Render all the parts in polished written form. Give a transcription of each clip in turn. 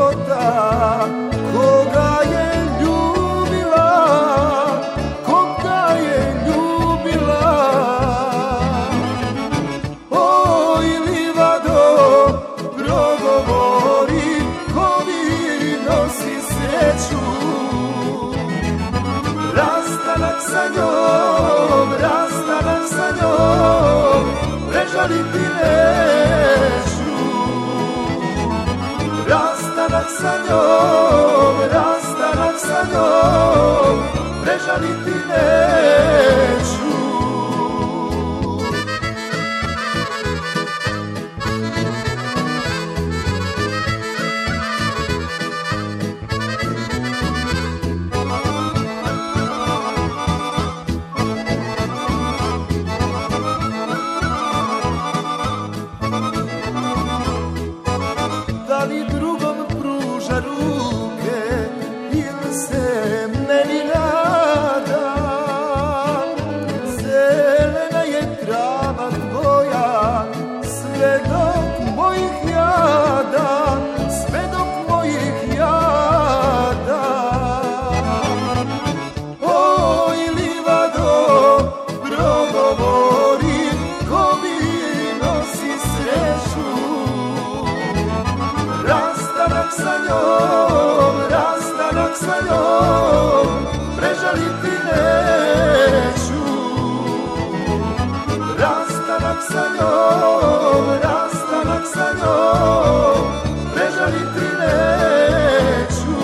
života, koga je ljubila, koga je ljubila. Oj, livado, progovori, ko mi nosi sreću. Rastanak sa njom, rastanak sa njom, prežaliti neću. Rastanak sa njom, rastanak sa njom, prežaliti neću. Da li drugom pruža ruke ili se meni nada? Zelena je trava tvoja, sve dok mojih jada, sve dok mojih jada. Oj, livado, progovori, ko mi nosi sreću. Rastanak sa njom, rastanak sa njom, prežaliti neću. Rastanak sa njom, rastanak sa njom, prežaliti neću.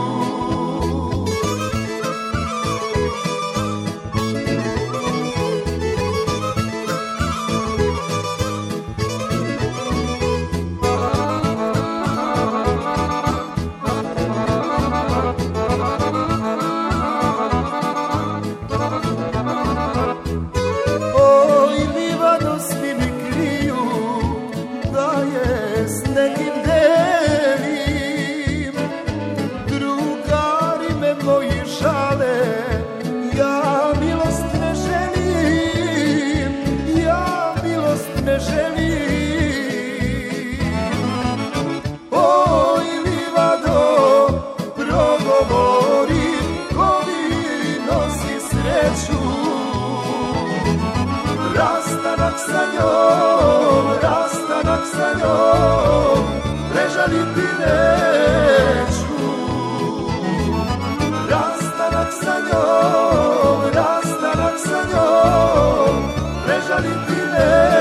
S nekim delim, drugari me moji žale, ja milost ne želim, ja milost ne želim. Oj, livado, progovori, ko mi nosi sreću. Rastanak sa njom, rastanak sa njom, prežaliti neću. Rastanak sa njom, rastanak sa njom, prežaliti neću.